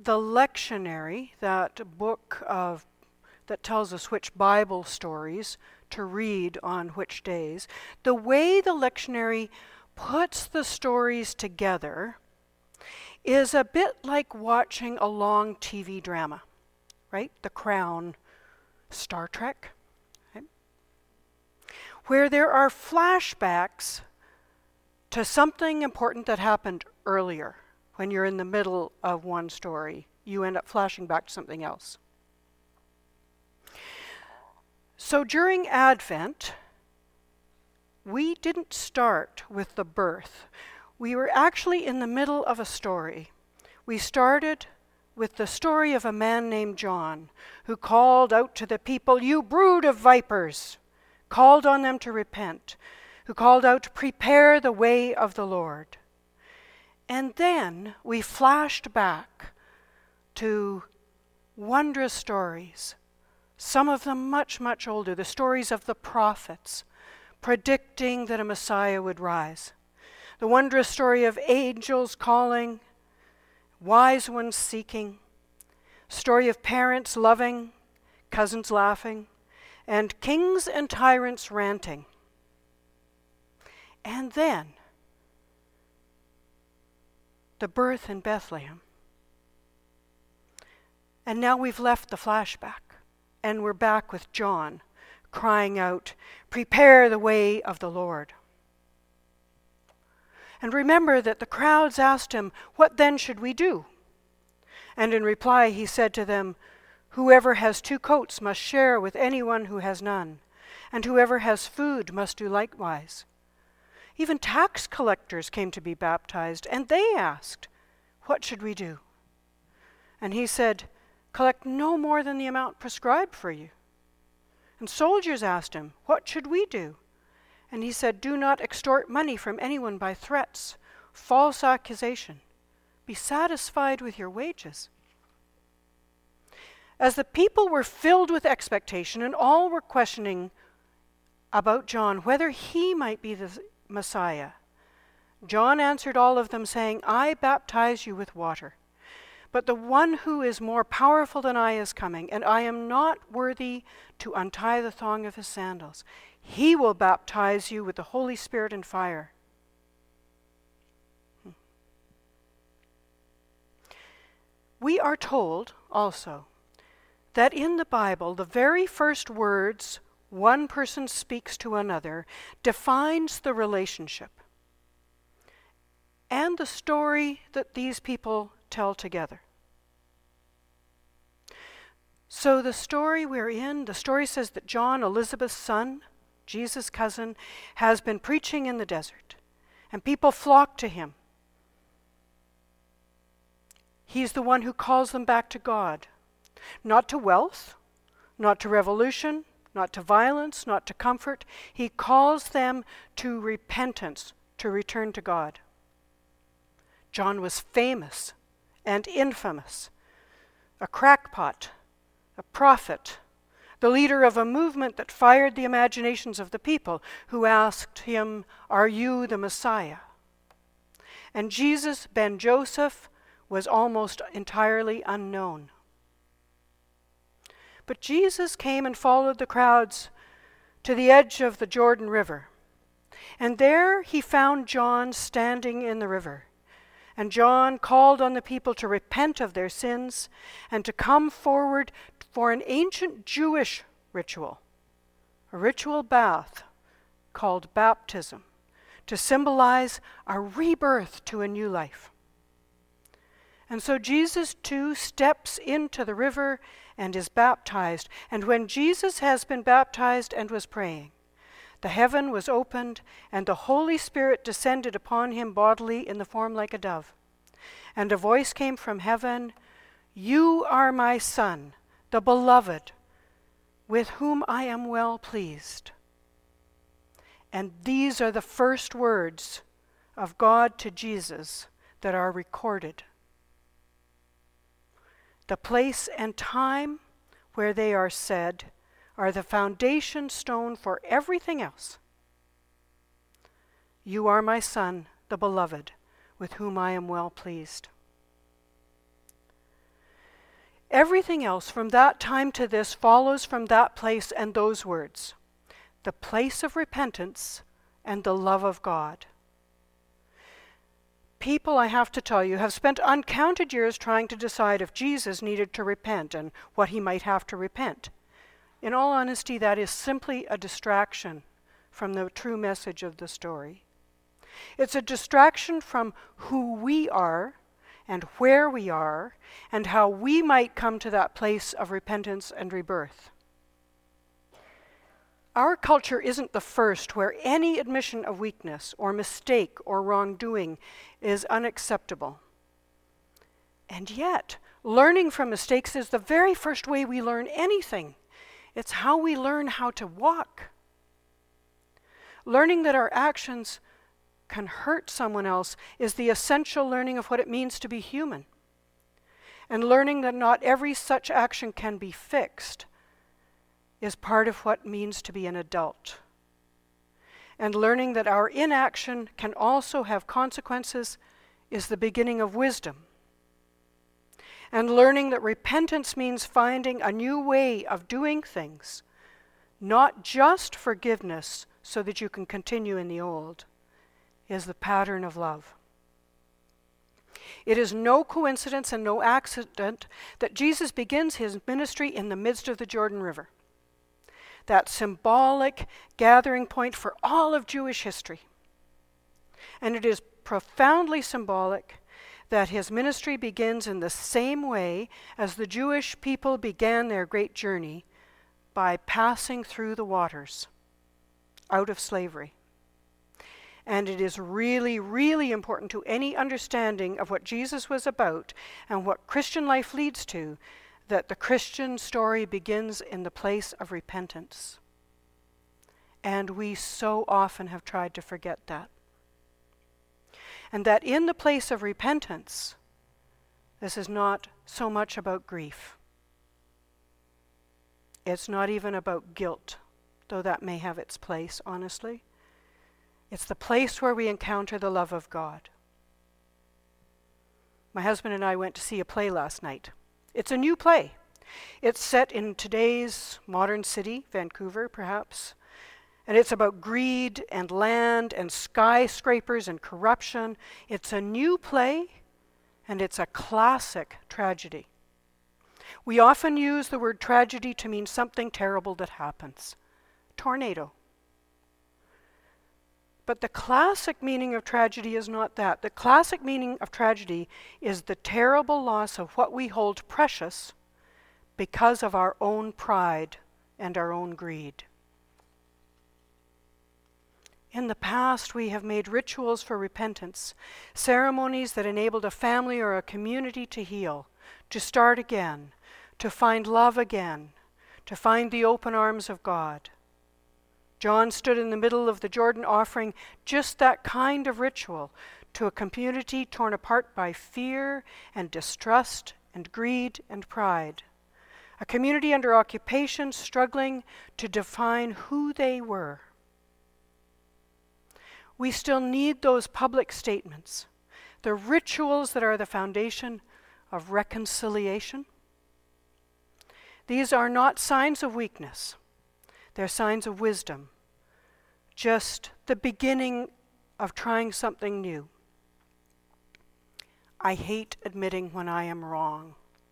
the lectionary, that book that tells us which Bible stories to read on which days, the way the lectionary puts the stories together is a bit like watching a long TV drama, right? The Crown, Star Trek, right? Where there are flashbacks to something important that happened earlier. When you're in the middle of one story, you end up flashing back to something else. So during Advent, we didn't start with the birth. We were actually in the middle of a story. We started with the story of a man named John, who called out to the people, "You brood of vipers," called on them to repent, who called out to prepare the way of the Lord. And then we flashed back to wondrous stories, some of them much, much older, the stories of the prophets, predicting that a Messiah would rise. The wondrous story of angels calling, wise ones seeking, story of parents loving, cousins laughing, and kings and tyrants ranting. And then, the birth in Bethlehem. And now we've left the flashback, and we're back with John crying out, "Prepare the way of the Lord." And remember that the crowds asked him, "What then should we do?" And in reply he said to them, "Whoever has 2 coats must share with anyone who has none, and whoever has food must do likewise." Even tax collectors came to be baptized, and they asked, "What should we do?" And he said, "Collect no more than the amount prescribed for you." And soldiers asked him, "What should we do?" And he said, "Do not extort money from anyone by threats, false accusation. Be satisfied with your wages." As the people were filled with expectation and all were questioning about John, whether he might be the Messiah, John answered all of them, saying, "I baptize you with water, but the one who is more powerful than I is coming, and I am not worthy to untie the thong of his sandals. He will baptize you with the Holy Spirit and fire." We are told also that in the Bible, the very first words one person speaks to another defines the relationship and the story that these people tell together. So the story we're in, the story says that John, Elizabeth's son, Jesus' cousin, has been preaching in the desert, and people flock to him. He's the one who calls them back to God, not to wealth, not to revolution, not to violence, not to comfort. He calls them to repentance, to return to God. John was famous and infamous, a crackpot, a prophet, the leader of a movement that fired the imaginations of the people who asked him, "Are you the Messiah?" And Jesus, ben Joseph, was almost entirely unknown. But Jesus came and followed the crowds to the edge of the Jordan River. And there he found John standing in the river. And John called on the people to repent of their sins and to come forward for an ancient Jewish ritual, a ritual bath called baptism, to symbolize a rebirth to a new life. And so Jesus too steps into the river and is baptized. And when Jesus has been baptized and was praying, the heaven was opened, and the Holy Spirit descended upon him bodily in the form like a dove. And a voice came from heaven, "You are my Son, the beloved, with whom I am well pleased." And these are the first words of God to Jesus that are recorded. The place and time where they are said are the foundation stone for everything else. "You are my Son, the beloved, with whom I am well pleased." Everything else from that time to this follows from that place and those words. The place of repentance and the love of God. People, I have to tell you, have spent uncounted years trying to decide if Jesus needed to repent and what he might have to repent. In all honesty, that is simply a distraction from the true message of the story. It's a distraction from who we are and where we are and how we might come to that place of repentance and rebirth. Our culture isn't the first where any admission of weakness or mistake or wrongdoing is unacceptable. And yet, learning from mistakes is the very first way we learn anything. It's how we learn how to walk. Learning that our actions can hurt someone else is the essential learning of what it means to be human. And learning that not every such action can be fixed is part of what it means to be an adult. And learning that our inaction can also have consequences is the beginning of wisdom. And learning that repentance means finding a new way of doing things, not just forgiveness so that you can continue in the old, is the pattern of love. It is no coincidence and no accident that Jesus begins his ministry in the midst of the Jordan River, that symbolic gathering point for all of Jewish history. And it is profoundly symbolic that his ministry begins in the same way as the Jewish people began their great journey, by passing through the waters out of slavery. And it is really, really important to any understanding of what Jesus was about and what Christian life leads to, that the Christian story begins in the place of repentance. And we so often have tried to forget that. And that in the place of repentance, this is not so much about grief. It's not even about guilt, though that may have its place, honestly. It's the place where we encounter the love of God. My husband and I went to see a play last night. It's a new play. It's set in today's modern city, Vancouver, perhaps. And it's about greed and land and skyscrapers and corruption. It's a new play, and it's a classic tragedy. We often use the word tragedy to mean something terrible that happens. Tornado. But the classic meaning of tragedy is not that. The classic meaning of tragedy is the terrible loss of what we hold precious because of our own pride and our own greed. In the past, we have made rituals for repentance, ceremonies that enabled a family or a community to heal, to start again, to find love again, to find the open arms of God. John stood in the middle of the Jordan offering just that kind of ritual to a community torn apart by fear and distrust and greed and pride. A community under occupation struggling to define who they were. We still need those public statements, the rituals that are the foundation of reconciliation. These are not signs of weakness. They're signs of wisdom. Just the beginning of trying something new. I hate admitting when I am wrong.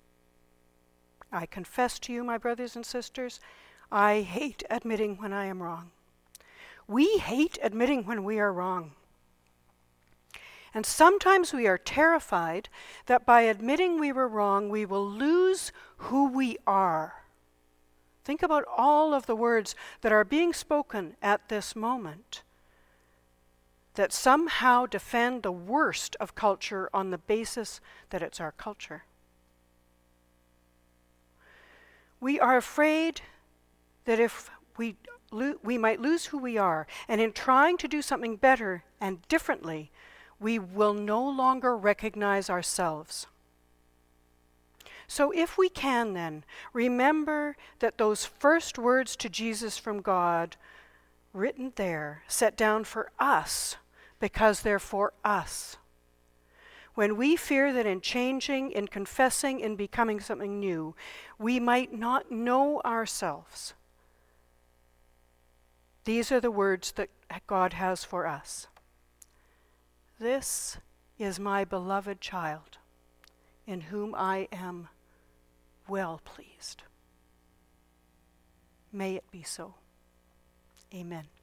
I confess to you, my brothers and sisters, I hate admitting when I am wrong. We hate admitting when we are wrong. And sometimes we are terrified that by admitting we were wrong, we will lose who we are. Think about all of the words that are being spoken at this moment that somehow defend the worst of culture on the basis that it's our culture. We are afraid that if we might lose who we are, and in trying to do something better and differently, we will no longer recognize ourselves. So if we can then, remember that those first words to Jesus from God, written there, set down for us, because they're for us. when we fear that in changing, in confessing, in becoming something new, we might not know ourselves. These are the words that God has for us. This is my beloved child, in whom I am well pleased. May it be so. Amen.